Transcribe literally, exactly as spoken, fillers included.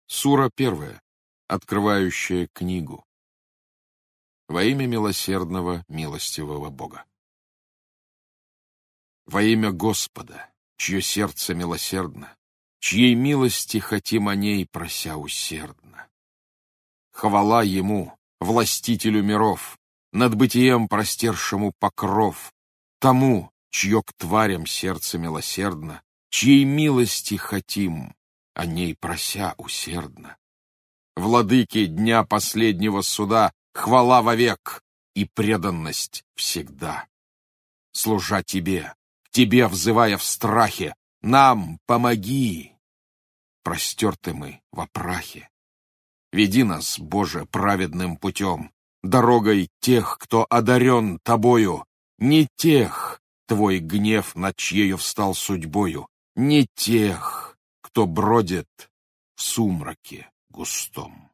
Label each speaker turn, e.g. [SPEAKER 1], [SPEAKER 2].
[SPEAKER 1] Сура первая, открывающая книгу. Во имя милосердного, милостивого Бога. Во имя Господа, чье сердце милосердно, чьей милости хотим о ней, прося усердно. Хвала Ему, властителю миров, над бытием простершему покров, тому, чье к тварям сердце милосердно, чьей милости хотим, о ней прося усердно. Владыке дня последнего суда хвала вовек и преданность всегда. Служа Тебе, к Тебе взывая в страхе, нам помоги. Простерты мы во прахе. Веди нас, Боже, праведным путем, дорогой тех, кто одарен Тобою, не тех, Твой гнев над чьею встал судьбою, не тех, кто бродит в сумраке густом.